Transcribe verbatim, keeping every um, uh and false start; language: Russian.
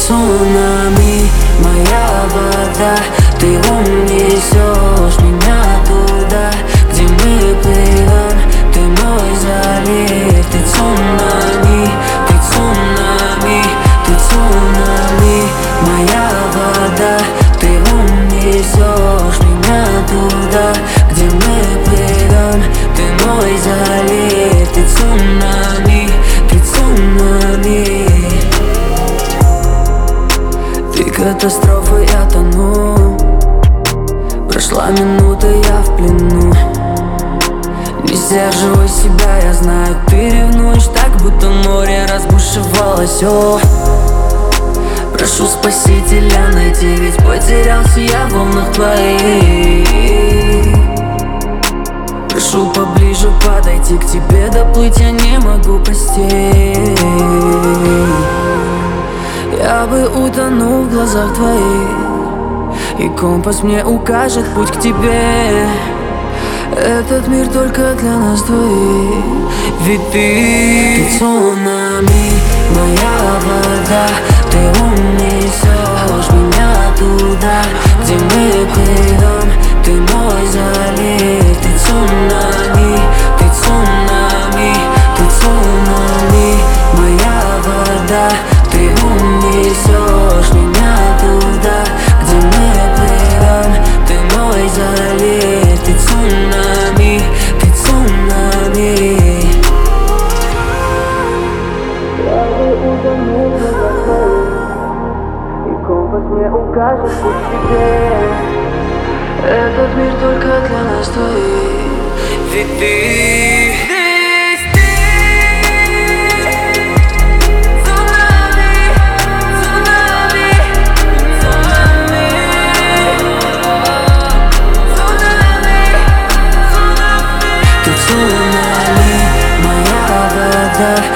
цунами, моя вода. Ты унесешь меня туда, где мы плывем. Ты мой залив, ты цунами, ты цунами, ты цунами, моя вода. Ты унесешь меня туда, где мы плывем. Ты мой залив, ты цунами, ты цунами. Ты катастрофа, я тону. Прошла минута, я в плену. Не сдерживай себя, я знаю, ты ревнуешь так, будто море разбушевалось. О, прошу спасителя найти, ведь потерялся я в волнах твоих. Прошу поближе подойти к тебе, доплыть я не могу, прости. Я бы утонул в глазах твоих, и компас мне укажет путь к тебе. Этот мир только для нас двоих. Ведь ты, ты цунами, моя вода. Ты унесешь меня туда, где мы плывем. Ты мой залив, ты цунами, ты цунами, ты цунами, моя вода. Ты унесешь меня туда, где мы плывем. Ты мой залив, ты цунами, ты цунами. Я бы утонул в глазах твоих, и компас мне укажет путь к тебе. Этот мир только для нас двоих. Ведь ты, цунами, моя вода.